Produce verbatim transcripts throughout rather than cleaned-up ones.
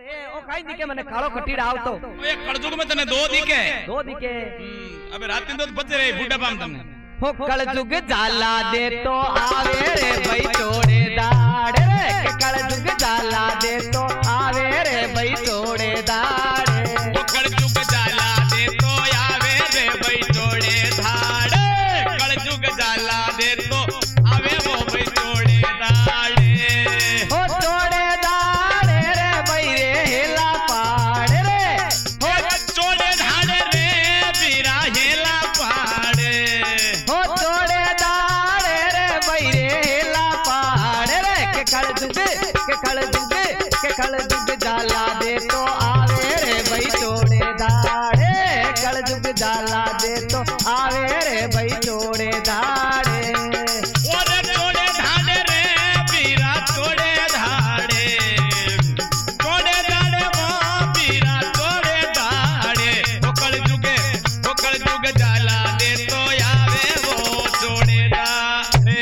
ओ काई दिके मने काळो कटीड़ा आवतो ओए कलजुग में तने दो दिके दो दिके अबे रात दिन तो बज रे बूढ़ा पाम तने हो कलजुग जाला दे तो आवे रे भाई तोड़े दाड़े रे के कलजुग जाला दे तो आवे रे भाई तोड़े दाड़े वो कलजुग जाला दे तो आवे रे भाई तोड़े धाड़े कलजुग जाला दे तो आवे वो भाई तोड़े दाड़े हो तोड़े दाड़े रे भाई रे हेला पाड़े रे हो तोड़े धाड़े रे बीरा हेला पाड़े हो तोड़े दाड़े रे भाई रे हेला पाड़े रे के कलजुग के कलजुग के कलजुग जाला दे तो आवे रे भाई तोड़े दाड़े कलजुग जाला दे तो आवे रे भाई तोड़े दाड़े ओरे तोड़े धाड़े रे बीरा तोड़े धाड़े तोड़े धाड़े वो बीरा तोड़े धाड़े वो कलजुगे वो कलजुग जाला दे तो आवे वो तोड़े धाड़े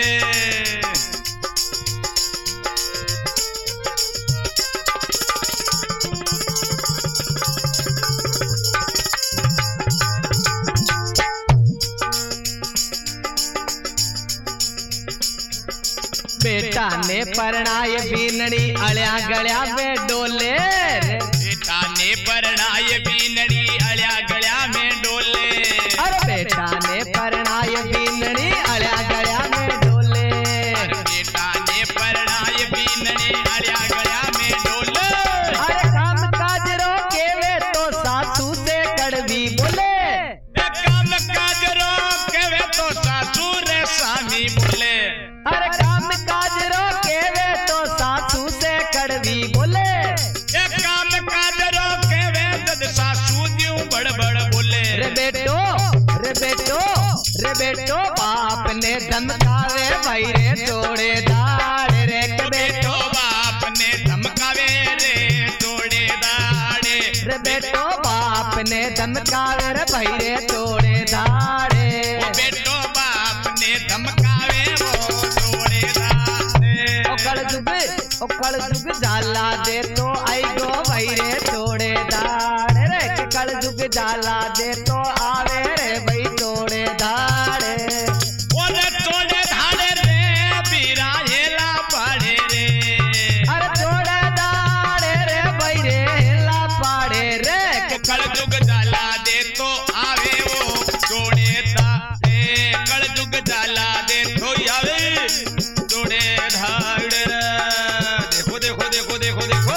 बेटा ने परणाय बीनड़ी अळ्या गळ्या में डोले रे बेटा ने परणाय बीनड़ी अळ्या गळ्या में डोले अरे बेटा ने परणाय बीनड़ी अळ्या गळ्या में डोले अरे बेटा ने परणाय बीनड़ी अळ्या गळ्या में डोले अरे काम काज रो केवे तो सासू से कड़वी बोले काम काज रो केवे तो सासू रे स्वामी बोले अरे काम काज रो केवे तो सासू से कड़वी बोले ए काम काज रो केवे तद सासू जीव बड़ बड़ बोले रे बेटो रे बेटो रे बेटो बाप ने धमकावे भाई रे तोड़े दाड़े रे के बेटो बेटो बाप ने धमकावे रे तोड़े दाड़े रे बेटो बाप ने धमकावे रे भाई रे तोड़े दाड़े ओ बेटो बाप ने धमकावे वो तोड़े दाड़े ओ कलजुग ओ कलजुग जाला दे तो आई गो भाई रे तोड़े दाड़े रे के कलजुग जाला दे तो आवे रे भाई तोड़े दाड़े ओरे तोड़े धाड़े रे बीरा हेला पाड़े रे अरे तोड़े दाड़े रे भाई रे हेला पाड़े रे के कलजुग जाला दे तो आवे वो तोड़े धाड़े कलजुग जाला दे तो आवे तोड़े धाड़े देखो देखो देखो देखो देखो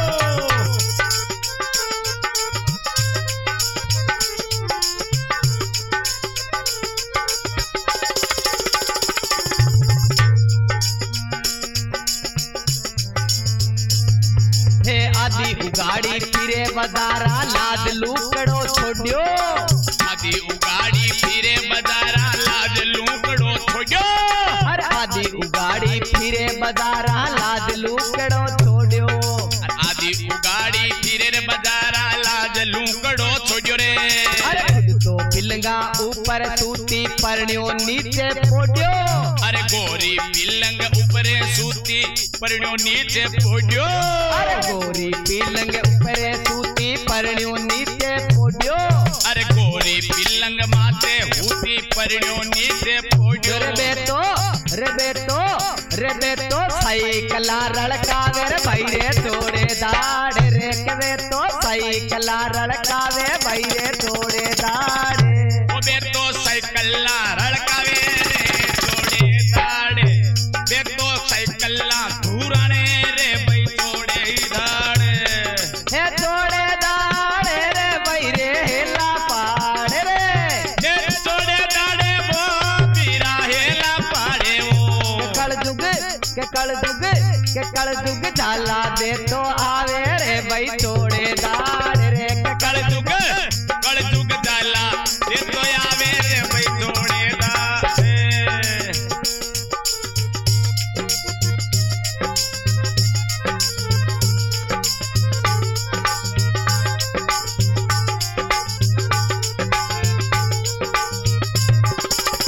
हे आदि उगाड़ी फिरे बदारा लाद लूकड़ो छोड़ियो आदि उगाड़ी फिरे बजारा लाज लूकड़ो छोड़ो हर आदि उगाड़ी फिरे बदारा लाद लूकड़ो छोड़ियो आदि उगाड़ी फिरे बजारा लाज लूकड़ो छोड़ो रे अरे खुद तो बिलंगा ऊपर सूती परण्यो नीचे पोड़ियो अरे गोरी पिलंग ऊपरे सूती परण्यो नीचे पोड़ो अरे गोरी बिलंग ऊपर सूती परण्यो नीचे पोड़ियो अरे गोरी पिलंग माथे हूती परण्यो नीचे पोड़ो रे बेटो रे बेटो रे बेटो साइकला रड़कावे रे भाई रे तोड़े दाड़े रे के बेटो साइकला रड़कावे भाई रे तोड़े दाड़े ओ बेटो साइकल्ला रड़कावे रे तोड़े दाड़े बेटो साइकल्ला धूराने रे भाई तोड़े दाड़े हे तोड़े दाड़े रे भाई रे हेला पाड़े रे ये तोड़े दाड़े वो बीरा हेला पाड़े वो के कलजुग के कलजुग के कलजुग जाला दे तो आवे रे भाई तोड़े दाड़े रे के कलजुग कलजुग जाला ये तो आवे रे भाई तोड़े दाड़े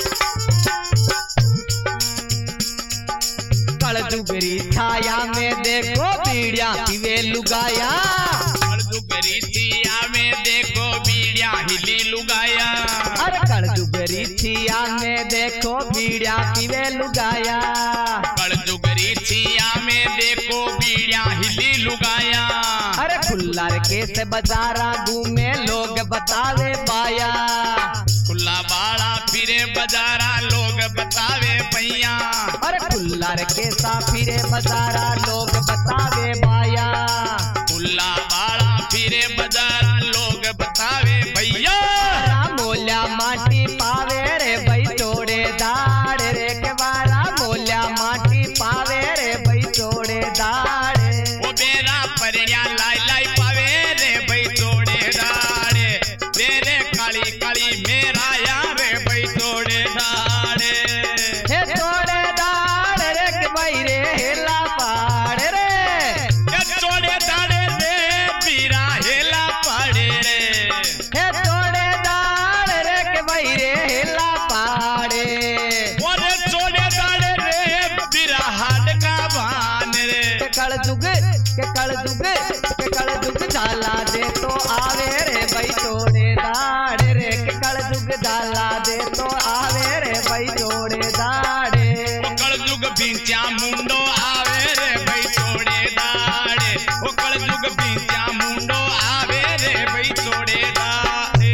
कलजुगरी छाया में दे देखो बीड़िया पीवे लुगाया। कलयुग रीतिया में देखो बीड़िया हिली लुगाया। अरे कलयुग रीतिया में देखो बीड़िया पीवे लुगाया। कलयुग रीतिया में देखो बीड़िया हिली लुगाया। अरे खुल्लर के से बाजारा घूमे लोग बतावे पाया। खुला बाड़ा फिरे बाजारा लोग बतावे भैया। अरे खुल्लर के सा फिरे बाजारा लोग बतावे पाया। खुला बाड़ा फिरे बाजारा लोग बतावे भैया। मोल्या माटी पावे रे भाई तोड़े दाड़ रे के बारा मोल्या माटी पावे रे भाई तोड़े दाड़। वो बेरा परिया लाई लाई पावे रे भाई तोड़े दाड़े। तेरे काली काली मेरा यार रे भाई तोड़े दाड़े। हे तोड़े दाड़ रे के भाई रे हेला पाड़ रे। ये तोड़े दाड़े रे पीरा हेला पाड़े रे। हे तोड़े दाड़ रे के भाई रे हेला पाड़े। और तोड़े दाड़े रे पीरा हाड का भान रे। के कलयुग के कलयुग के कलयुग झाला दे तो आवे रे भाई तोड़े दाड़ रे। के कलयुग झाला दे तो आवे रे भाई तोड़े दाड़े। वो कलयुग बिंचा मुंडो आवे रे भाई तोड़े दाड़े। वो कलयुग बिंचा मुंडो आवे रे भाई तोड़े दाड़े।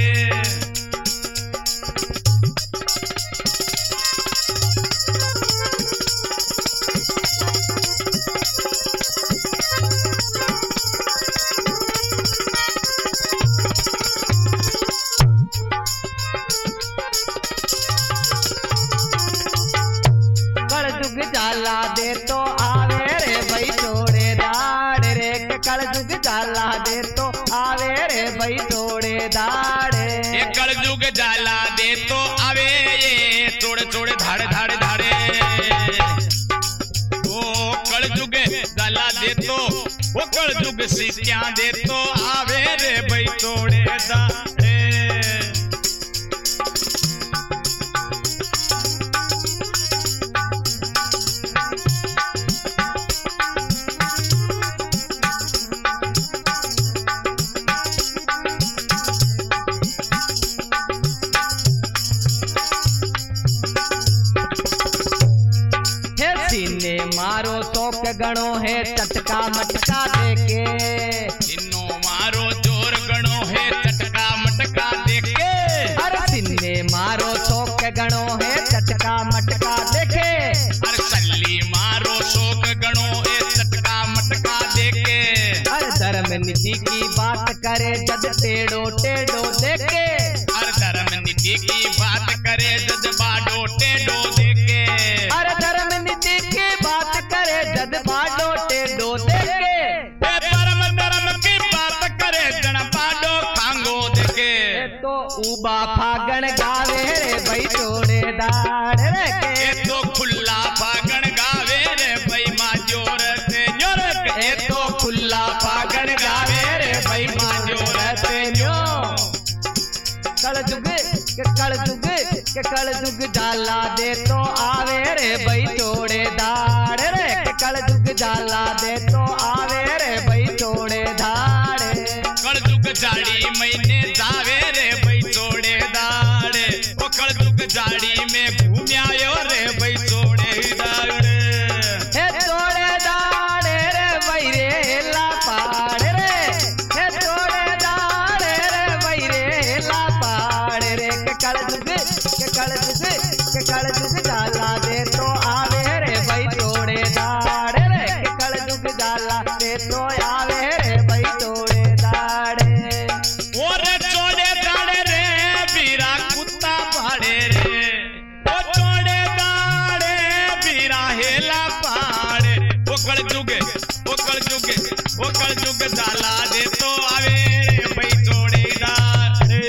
कलयुग झाला दे तो आवे रे भाई तोड़े दाड़ रे। के कलयुग झाला दे तो आवे रे भाई तोड़े दाड़े। ये कलयुग जाला दे तो आवे ये तोड़े तोड़े धाड़े धाड़े धाड़े। वो कलयुग जाला दे तो वो कलयुग सीतियां दे तो आवे रे भाई तोड़े दाड़े। हे सीने मारो शौक गणो है चटका मटका देके। इन्नो मारो जोर गणो है चटका मटका देखे। अरे सीने मारो शौक गणो है चटका मटका देखे। अरे सल्ली मारो शोक गणो है चटका मटका देखे। अरे धर्म नीति की बात करे जद टेढ़ो टेढ़ो देखे। अरे धर्म नीति की बात करे जद बाडो टेढ़ो देखे। अरे धर्म नीति की बात करे जद बाडो टेढ़ो देखे। ए धर्म धर्म की बात करे जन बाडो खांगो देखे। ए तो उबा फागण गावे रे भाई तोड़े दाड़ रे के। ए तो खुला फागण गावे रे भाई माँ जोर से जोर के। ए तो खुला फागण गावे रे भाई माँ जोर से न्यो। कलयुग के कलयुग के कलयुग झाला दे तो आवे रे भाई तोड़े दाड़ रे। के कलयुग झाला दे तो आवे रे भाई तोड़े दाड़े। कलयुग जाड़ी महीने जावे रे भाई तोड़े दाड़े। ओ कलयुग जाड़ी में घूम आयो रे भाई तोड़े दाड़े। हे तोड़े दाड़े रे भाई रे हेला पाड़ रे। हे तोड़े दाड़े रे भाई रे हेला पाड़ रे। के कलयुग के कलयुग के कलयुग झाला दे तो आवे रे भाई तोड़े दाड़ रे। के कलयुग झाला दे तो आवे रे भाई तोड़े दाड़े। और तोड़े दाड़े रे बीरा कुत्ता पाड़े रे। ओ तोड़े दाड़े बीरा हेला पाड़े। ओ कलयुग ओ कलयुग ओ कलयुग जाला दे तो आवे रे भाई तोड़े दाड़े।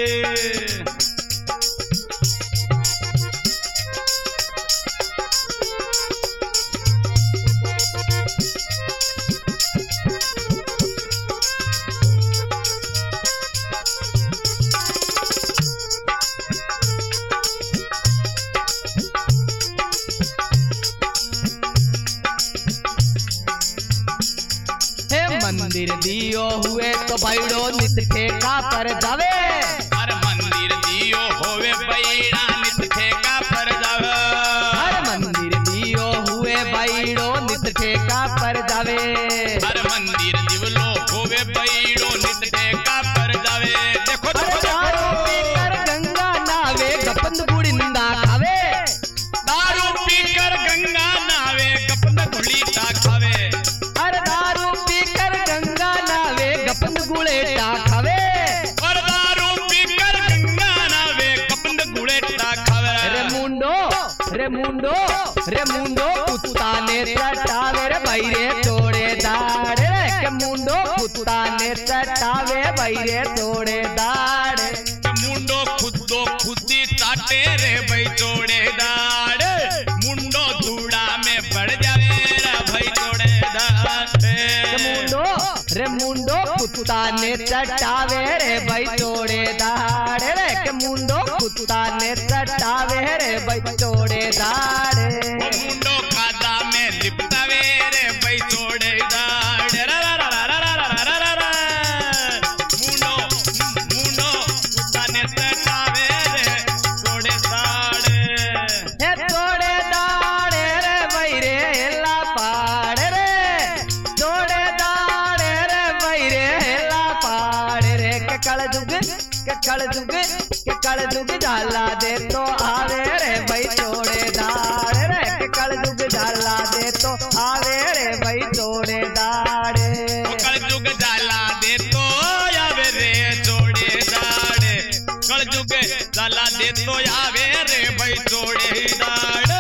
मंदिर दियो हुए तो बैड़ो नित ठेका पर जावे। हर मंदिर दियो होवे बैड़ा नित ठेका पर जावे। हर मंदिर दियो हुए बैड़ो नित ठेका पर जावे। हर मंदिर दिवलो होवे बैड़ो नित ठेका पर जावे। देखो हर देखो दारू पीकर गंगा नावे गपंद गुड़िंदा खावे। दारू पीकर गंगा नावे गपंद गुड़ीटा खावे। हर दारू पीकर गंगा नावे गपंद गुड़ेटा खावे। और दारू पीकर गंगा नावे गपंद गुड़ेटा खावे। रे मुंडो रे मुंडो रे मुंडो कुत्ता ने चटावे रे बैरे तोड़े दाड़े रे के मुंडो कुत्ता ने चटावे बैरे तोड़े दाड़े। मुंडो खुदो खुदी चाटे रे भाई तोड़े दाड़े। मुंडो धूड़ा में बढ़ जावे रे भाई तोड़े दाड़े। के मुंडो रे मुंडो कुत्ता ने चटावे रे भाई तोड़े दाड़े रे के मुंडो कुत्ता ने चटावे रे भाई तोड़े दाड़े। मुंडो खादा में लिपटावे रे भाई तोड़े दाड़े। रा रा रा रा रा रा रा रा रा। मुंडो मुंडो कुत्ता ने चटावे रे तोड़े दाड़े। हे तोड़े दाड़े रे बैरे हेला पाड़े रे। तोड़े दाड़े रे बैरे हेला पाड़े रे के कल जुग के कल जुग के कल जुग झाला दे तो आवे रे भाई तोड़े दाड़े रे के कल जुग झाला दे तो आवे रे भाई तोड़े दाड़े। कल जुग जाला दे तो आवे रे तोड़े दाड़े। कल जुग जाला दे तो आवे रे भाई तोड़े दाड़े।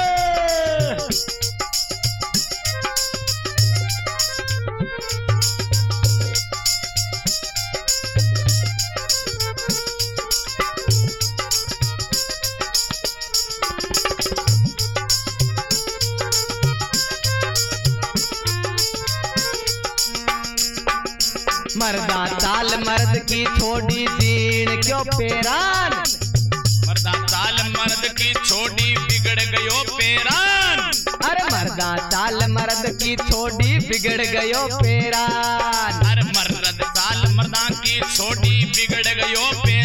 मर्दा चाल मर्द की थोड़ी दीन क्यों पेरान। मर्दा चाल मर्द की छोटी बिगड़ गयो पेरान। अरे मर्दा चाल मर्द की थोड़ी बिगड़ गयो पेरान। अरे मर्द चाल मर्दा की छोटी बिगड़ गयो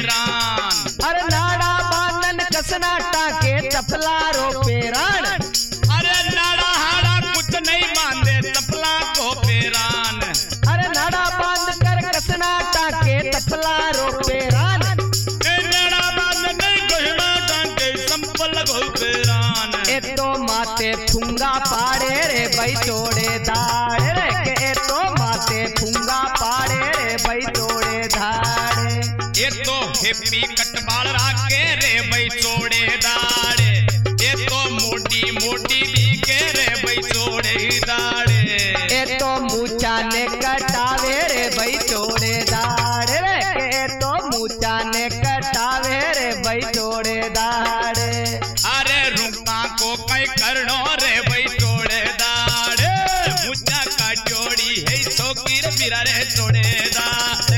पेरान। अरे नाड़ा बांधन कसना टाके चपला रो पेरान। अरे नाड़ा हाड़ा कुछ नहीं बांधे चपला को पेरान। अरे नाड़ा बांध कर कसना टाके चपला रो पेरान। ए नाड़ा बांध नहीं गहना टांके संपल को पेरान। ए तो माते फुंगा पाड़े रे भाई तोड़े दाड़े रे के ए तो माते फुंगा पाड़े रे भाई तोड़े दाड़े। ये तो हेपी कटबाल राके रे भाई तोड़े दाड़े। ये तो मोटी मोटी भी के रे भाई तोड़े दाड़े। ए तो मूचा ने कटावे रे भाई तोड़े दाड़े रे के ए तो मूचा ने कटावे रे भाई तोड़े दाड़े। अरे रुका को कई करनो रे भाई तोड़े दाड़े। मुझा का जोड़ी है छोकीर बिरा रे तोड़े दाड़े।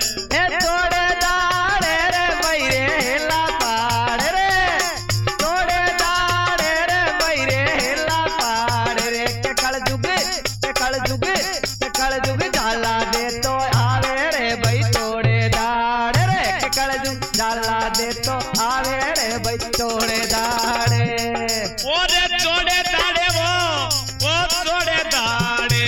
ए तोड़े दाड़े रे भाई रे हेला पाड़े रे। तोड़े दाड़े रे भाई रे हेला पाड़े रे के कल जुग के कल जुग के कल जुग झाला दे तो आवे रे भाई तोड़े दाड़े रे के कल जुग झाला दे तो आवे रे भाई तोड़े दाड़े। ओरे तोड़े दाड़े वो वो तोड़े दाड़े।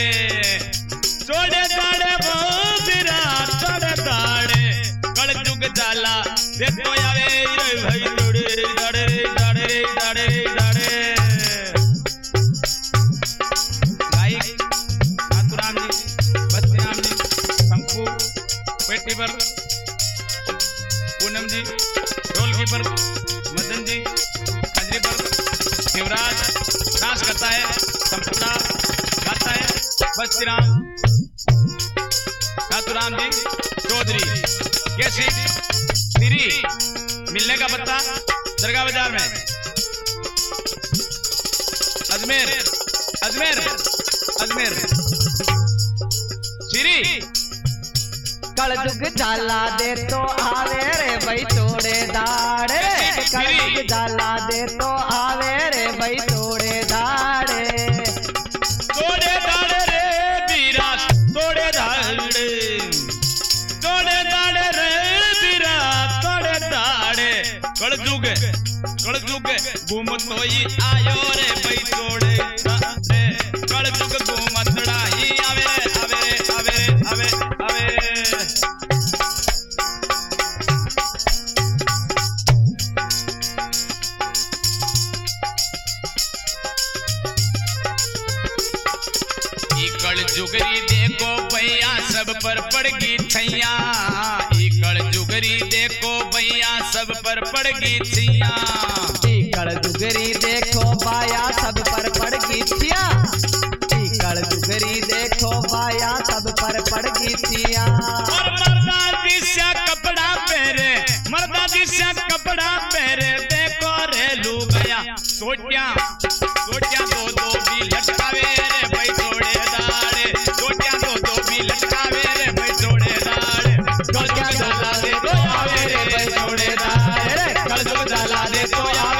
तोड़े दाड़े वो बिरा तोड़े दाड़े। कल जुग जाला दे तो आवे रे भाई तोड़े दाड़े दाड़े दाड़े दाड़े। गायक नाथुराम जी, बस्तीराम जी, शंकु पेटी पर, पूनम जी ढोलकी पर, मदन जी खजरी पर, शिवराज डांस करता है, संपूर्ण गाता है, बस्तीराम नाथुराम जी चौधरी। कैसी तिरी मिलने का पत्ता दरगाह बाजार में, अजमेर अजमेर अजमेर। श्री कल जुग झाला दे तो आवे रे भाई तोड़े दाड़े। कल जुग झाला दे तो आवे रे भाई तोड़े दाड़े। तोड़े दाड़े रे बीरा तोड़े दाड़े। कलजुग कलजुग घूमतो ही आयो रे भाई तोड़े रे कलजुग घूमतड़ा ही आवे रे आवे रे आवे रे आवे आवे कल जुगरी देखो भैया सब पर पड़गी छैया कल जुगरी देखो भैया सब पर पड़गी छैया कल जुगरी देखो बाया सब पर पड़गी थिया कल जुगरी देखो बाया सब पर पड़गी थिया और मर्दा दिशा कपड़ा पहरे मर्दा दिशा कपड़ा पहरे देखो रे लू गया सोटिया सोटिया दो दो भी लटकावे रे भाई थोड़े दाड़े सोटिया दो दो भी लटकावे रे भाई थोड़े दाड़े कल जुग जाला दे तो आवे रे भाई थोड़े दाड़े कल जुग जाला दे तो आवे